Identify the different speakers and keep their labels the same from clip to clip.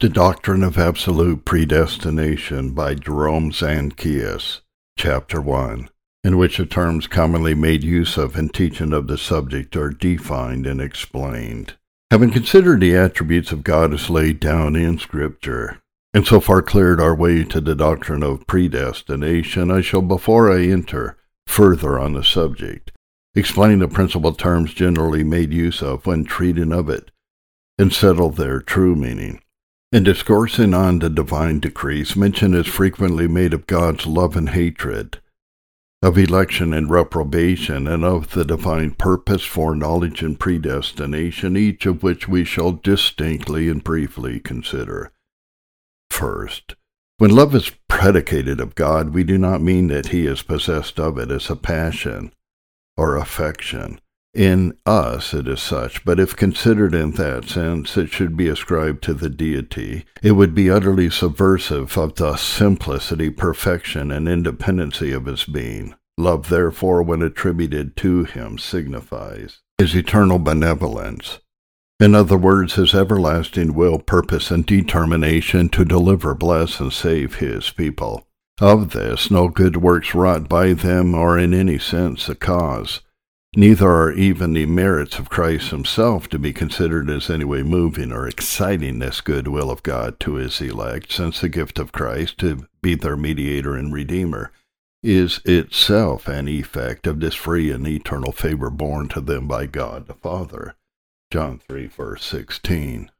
Speaker 1: The Doctrine of Absolute Predestination by Jerome Zanchius, Chapter 1, in which the terms commonly made use of in teaching of the subject are defined and explained. Having considered the attributes of God as laid down in Scripture, and so far cleared our way to the doctrine of predestination, I shall, before I enter further on the subject, explain the principal terms generally made use of when treating of it, and settle their true meaning. In discoursing on the divine decrees, mention is frequently made of God's love and hatred, of election and reprobation, and of the divine purpose, foreknowledge, and predestination, each of which we shall distinctly and briefly consider. First, when love is predicated of God, we do not mean that he is possessed of it as a passion or affection. In us it is such, but if considered in that sense, it should be ascribed to the deity. It would be utterly subversive of the simplicity, perfection, and independency of his being. Love, therefore, when attributed to him, signifies his eternal benevolence. In other words, his everlasting will, purpose, and determination to deliver, bless, and save his people. Of this, no good works wrought by them are in any sense the cause. Neither are even the merits of Christ himself to be considered as any way moving or exciting this good will of God to his elect, since the gift of Christ, to be their mediator and redeemer, is itself an effect of this free and eternal favor borne to them by God the Father. John 3, verse 16.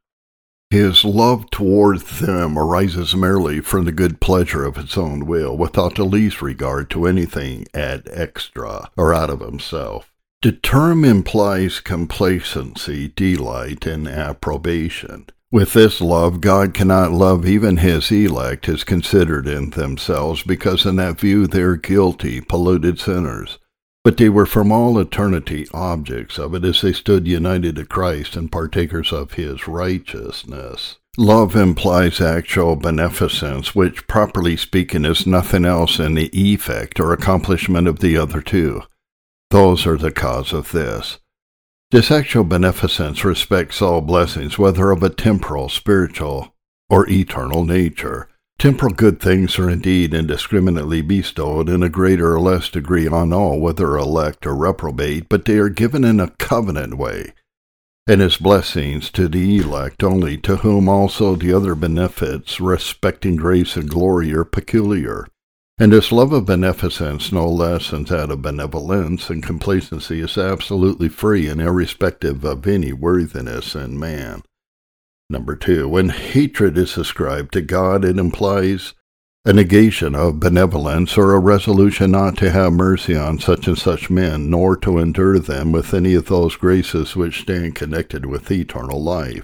Speaker 1: His love towards them arises merely from the good pleasure of its own will, without the least regard to anything ad extra, or out of himself. The term implies complacency, delight, and approbation. With this love, God cannot love even his elect as considered in themselves, because in that view they are guilty, polluted sinners. But they were from all eternity objects of it, as they stood united to Christ and partakers of his righteousness. Love implies actual beneficence, which, properly speaking, is nothing else than the effect or accomplishment of the other two. Those are the cause of this. This actual beneficence respects all blessings, whether of a temporal, spiritual, or eternal nature. Temporal good things are indeed indiscriminately bestowed in a greater or less degree on all, whether elect or reprobate, but they are given in a covenant way, and as blessings to the elect only, to whom also the other benefits respecting grace and glory are peculiar. And this love of beneficence, no less than that of benevolence and complacency, is absolutely free and irrespective of any worthiness in man. Number 2, when hatred is ascribed to God, it implies a negation of benevolence or a resolution not to have mercy on such and such men, nor to endure them with any of those graces which stand connected with eternal life.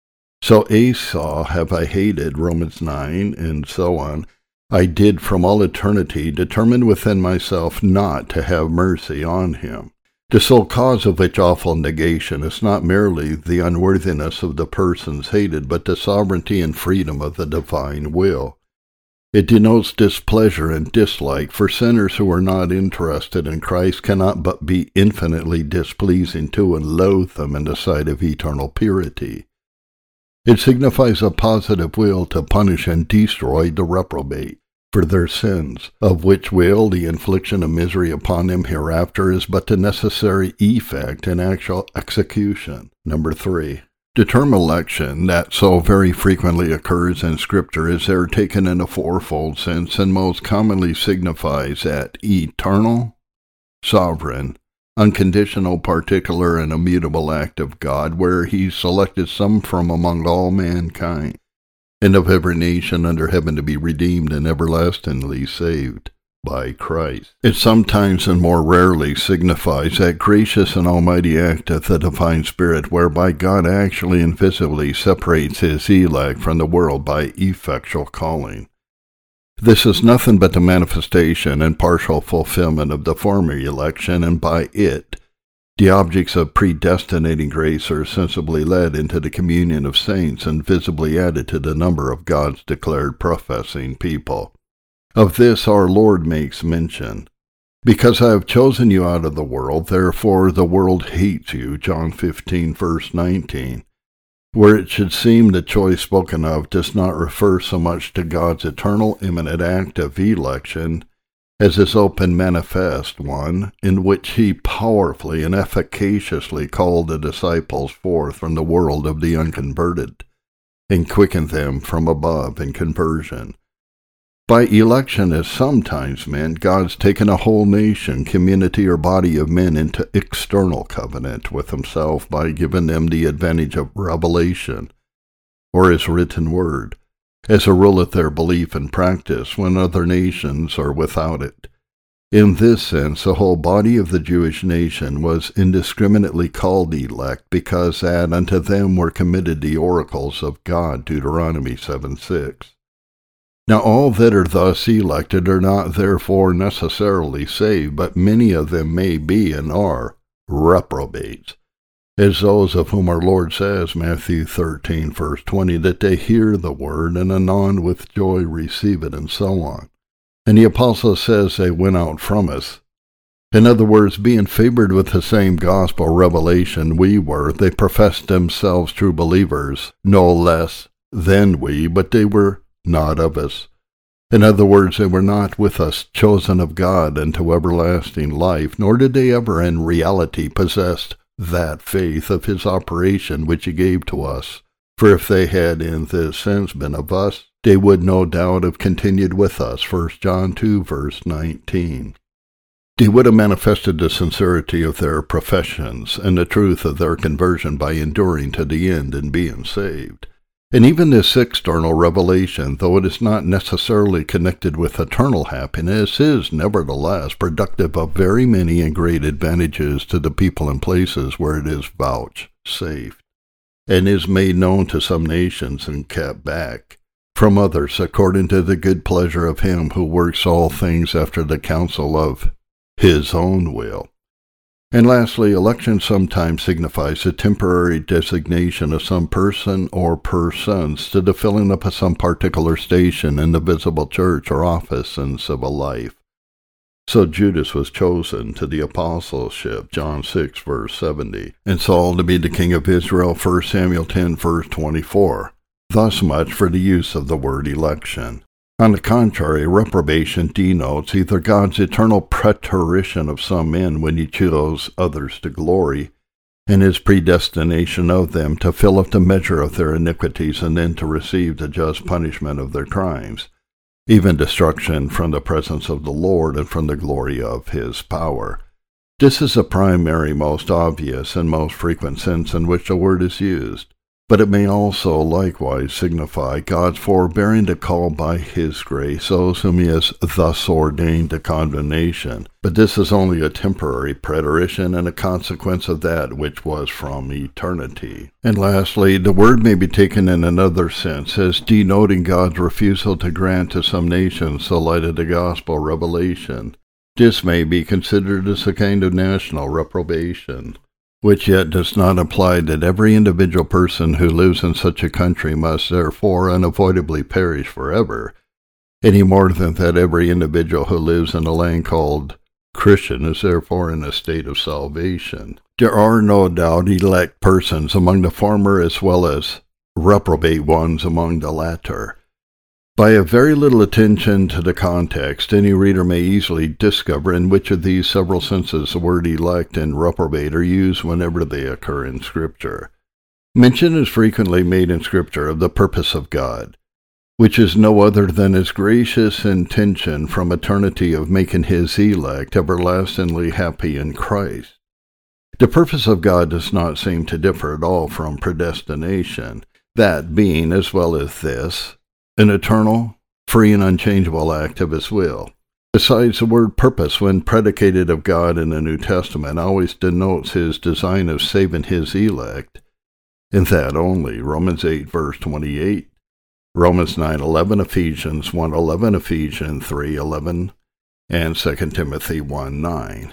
Speaker 1: So Esau have I hated, Romans 9, and so on. I did from all eternity determine within myself not to have mercy on him. The sole cause of which awful negation is not merely the unworthiness of the persons hated, but the sovereignty and freedom of the divine will. It denotes displeasure and dislike, for sinners who are not interested in Christ cannot but be infinitely displeasing to and loathe them in the sight of eternal purity. It signifies a positive will to punish and destroy the reprobate for their sins, of which will the infliction of misery upon them hereafter is but the necessary effect and actual execution. Number 3. The term election, that so very frequently occurs in Scripture, is there taken in a fourfold sense, and most commonly signifies that eternal, sovereign, unconditional, particular, and immutable act of God, where he selected some from among all mankind, and of every nation under heaven to be redeemed and everlastingly saved by Christ. It sometimes and more rarely signifies that gracious and almighty act of the divine Spirit, whereby God actually and visibly separates his elect from the world by effectual calling. This is nothing but the manifestation and partial fulfillment of the former election, and by it, the objects of predestinating grace are sensibly led into the communion of saints and visibly added to the number of God's declared professing people. Of this our Lord makes mention. Because I have chosen you out of the world, therefore the world hates you, John 15, verse 19. where it should seem the choice spoken of does not refer so much to God's eternal imminent act of election as his open manifest one, in which he powerfully and efficaciously called the disciples forth from the world of the unconverted, and quickened them from above in conversion. By election is sometimes meant God's taken a whole nation, community, or body of men into external covenant with himself by giving them the advantage of revelation, or his written word, as a rule of their belief and practice when other nations are without it. In this sense, the whole body of the Jewish nation was indiscriminately called elect, because that unto them were committed the oracles of God, Deuteronomy 7:6. Now all that are thus elected are not therefore necessarily saved, but many of them may be and are reprobates, as those of whom our Lord says, Matthew 13, verse 20, that they hear the word and anon with joy receive it, and so on. And the apostle says they went out from us. In other words, being favored with the same gospel revelation we were, they professed themselves true believers, no less than we, but they were not of us. In other words, they were not with us chosen of God unto everlasting life, nor did they ever in reality possess that faith of his operation which he gave to us. For if they had in this sense been of us, they would no doubt have continued with us. 1 John 2, verse 19. They would have manifested the sincerity of their professions and the truth of their conversion by enduring to the end and being saved. And even this external revelation, though it is not necessarily connected with eternal happiness, is nevertheless productive of very many and great advantages to the people and places where it is vouchsafed, and is made known to some nations and kept back from others, according to the good pleasure of him who works all things after the counsel of his own will. And lastly, election sometimes signifies a temporary designation of some person or persons to the filling up of some particular station in the visible church or office in civil life. So Judas was chosen to the apostleship, John 6, verse 70, and Saul to be the king of Israel, 1 Samuel 10, verse 24. Thus much for the use of the word election. On the contrary, reprobation denotes either God's eternal preterition of some men when he chose others to glory, and his predestination of them to fill up the measure of their iniquities and then to receive the just punishment of their crimes, even destruction from the presence of the Lord and from the glory of his power. This is the primary, most obvious, and most frequent sense in which the word is used. But it may also likewise signify God's forbearing to call by his grace those whom he has thus ordained to condemnation. But this is only a temporary preterition and a consequence of that which was from eternity. And lastly, the word may be taken in another sense as denoting God's refusal to grant to some nations the light of the gospel revelation. This may be considered as a kind of national reprobation, which yet does not imply that every individual person who lives in such a country must therefore unavoidably perish forever, any more than that every individual who lives in a land called Christian is therefore in a state of salvation. There are no doubt elect persons among the former as well as reprobate ones among the latter. By a very little attention to the context, any reader may easily discover in which of these several senses the word elect and reprobate are used whenever they occur in Scripture. Mention is frequently made in Scripture of the purpose of God, which is no other than his gracious intention from eternity of making his elect everlastingly happy in Christ. The purpose of God does not seem to differ at all from predestination, that being, as well as this, an eternal, free, and unchangeable act of his will. Besides, the word purpose, when predicated of God in the New Testament, always denotes his design of saving his elect, and that only. Romans 8, verse 28, Romans 9:11, Ephesians 1:11, Ephesians 3:11, and 2 Timothy 1:9.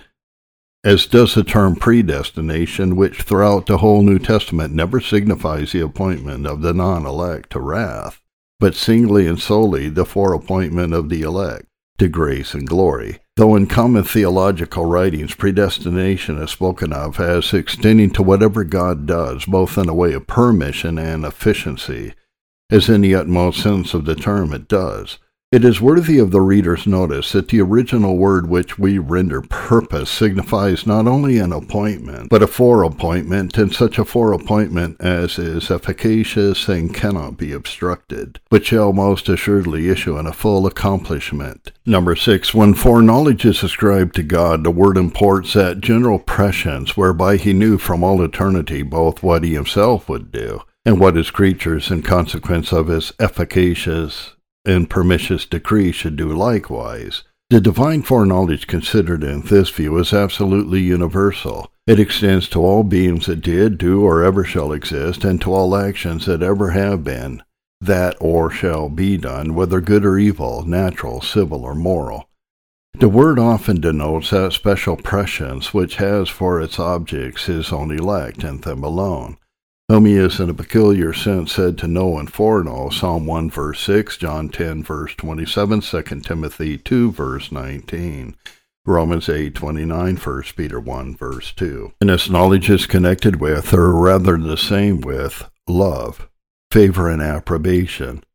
Speaker 1: As does the term predestination, which throughout the whole New Testament never signifies the appointment of the non-elect to wrath, but singly and solely the foreappointment of the elect to grace and glory. Though in common theological writings, predestination is spoken of as extending to whatever God does, both in a way of permission and efficiency, as in the utmost sense of the term it does. It is worthy of the reader's notice that the original word which we render purpose signifies not only an appointment, but a foreappointment, and such a foreappointment as is efficacious and cannot be obstructed, but shall most assuredly issue in a full accomplishment. Number 6. When foreknowledge is ascribed to God, the word imports that general prescience whereby he knew from all eternity both what he himself would do, and what his creatures, in consequence of his efficacious and pernicious decree, should do likewise. The divine foreknowledge considered in this view is absolutely universal. It extends to all beings that did, do, or ever shall exist, and to all actions that ever have been, that or shall be done, whether good or evil, natural, civil, or moral. The word often denotes that special prescience which has for its objects his own elect, and them alone, whom he is in a peculiar sense said to know and foreknow. Psalm 1 verse 6, John 10 verse 27, 2 Timothy 2 verse 19, Romans 8:29, 1 Peter 1 verse 2. And this knowledge is connected with, or rather the same with, love, favor, and approbation.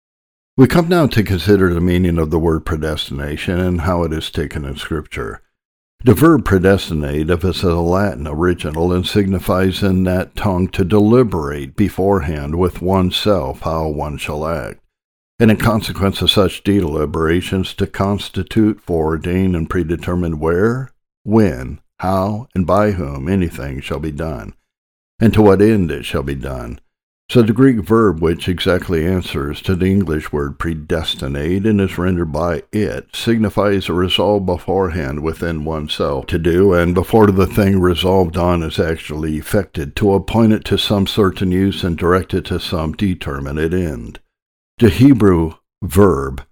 Speaker 1: We come now to consider the meaning of the word predestination and how it is taken in Scripture. The verb predestinate is a Latin original and signifies in that tongue to deliberate beforehand with oneself how one shall act, and in consequence of such deliberations to constitute, foreordain, and predetermine where, when, how, and by whom anything shall be done, and to what end it shall be done. So the Greek verb which exactly answers to the English word predestinate and is rendered by it signifies a resolve beforehand within oneself to do, and before the thing resolved on is actually effected, to appoint it to some certain use and direct it to some determinate end. The Hebrew verb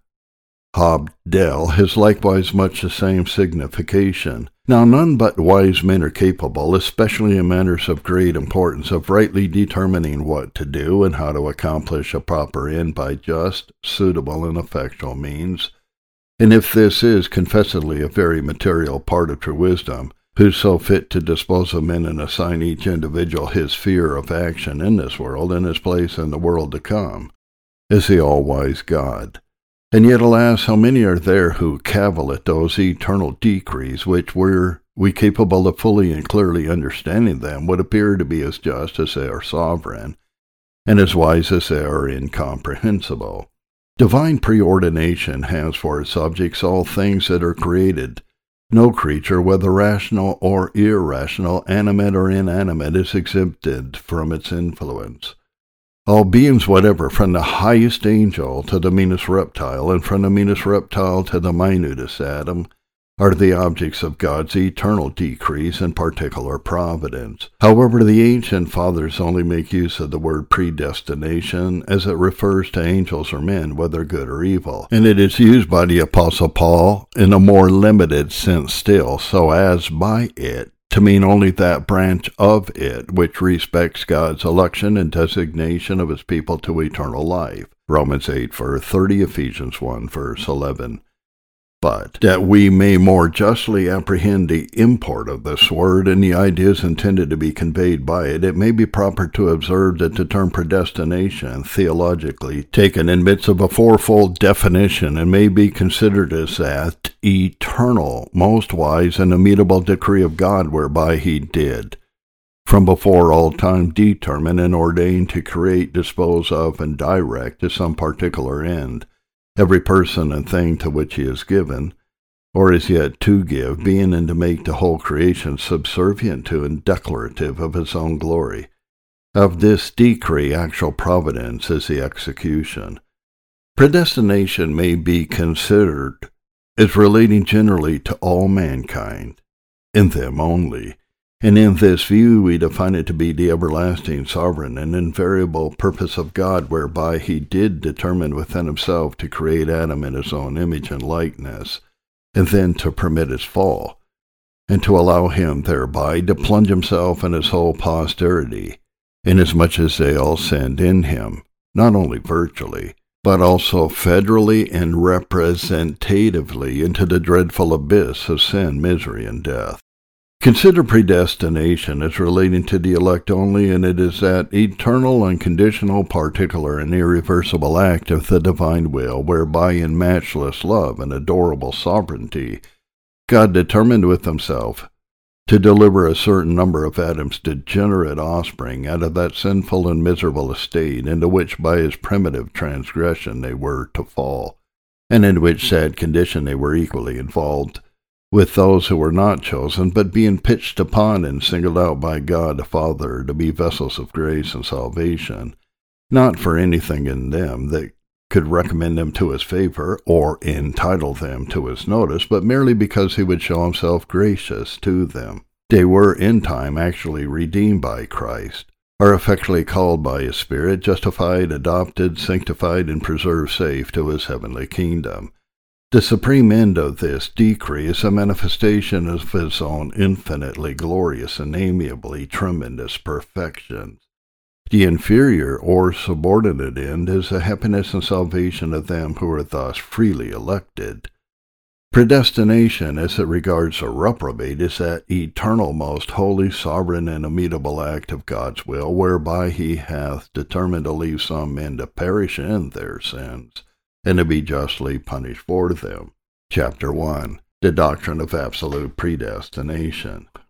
Speaker 1: habdel has likewise much the same signification. Now none but wise men are capable, especially in matters of great importance, of rightly determining what to do and how to accomplish a proper end by just, suitable, and effectual means. And if this is confessedly a very material part of true wisdom, who's so fit to dispose of men and assign each individual his sphere of action in this world and his place in the world to come, is the all-wise God. And yet, alas, how many are there who cavil at those eternal decrees which, were we capable of fully and clearly understanding them, would appear to be as just as they are sovereign, and as wise as they are incomprehensible. Divine preordination has for its objects all things that are created. No creature, whether rational or irrational, animate or inanimate, is exempted from its influence. All beings whatever, from the highest angel to the meanest reptile, and from the meanest reptile to the minutest atom, are the objects of God's eternal decrees and particular providence. However, the ancient fathers only make use of the word predestination as it refers to angels or men, whether good or evil, and it is used by the Apostle Paul in a more limited sense still, so as by it to mean only that branch of it which respects God's election and designation of his people to eternal life. Romans 8 verse 30, Ephesians 1 verse 11. But that we may more justly apprehend the import of this word and the ideas intended to be conveyed by it, it may be proper to observe that the term predestination, theologically taken in midst of a fourfold definition, and may be considered as that eternal, most wise, and immutable decree of God whereby he did, from before all time, determine and ordain to create, dispose of, and direct to some particular end every person and thing to which he is given, or is yet to give, being and to make the whole creation subservient to and declarative of his own glory. Of this decree, actual providence is the execution. Predestination may be considered as relating generally to all mankind, in them only, and in this view we define it to be the everlasting, sovereign, and invariable purpose of God, whereby he did determine within himself to create Adam in his own image and likeness, and then to permit his fall, and to allow him thereby to plunge himself and his whole posterity, inasmuch as they all sinned in him, not only virtually, but also federally and representatively into the dreadful abyss of sin, misery, and death. Consider predestination as relating to the elect only, and it is that eternal, unconditional, particular, and irreversible act of the divine will, whereby in matchless love and adorable sovereignty, God determined with himself to deliver a certain number of Adam's degenerate offspring out of that sinful and miserable estate into which by his primitive transgression they were to fall, and in which sad condition they were equally involved with those who were not chosen, but being pitched upon and singled out by God the Father to be vessels of grace and salvation, not for anything in them that could recommend them to his favor or entitle them to his notice, but merely because he would show himself gracious to them. They were in time actually redeemed by Christ, are effectually called by his Spirit, justified, adopted, sanctified, and preserved safe to his heavenly kingdom. The supreme end of this decree is a manifestation of his own infinitely glorious and amiably tremendous perfections. The inferior or subordinate end is the happiness and salvation of them who are thus freely elected. Predestination, as it regards a reprobate, is that eternal, most holy, sovereign, and immutable act of God's will, whereby he hath determined to leave some men to perish in their sins, and to be justly punished for them. Chapter 1. The Doctrine of Absolute Predestination.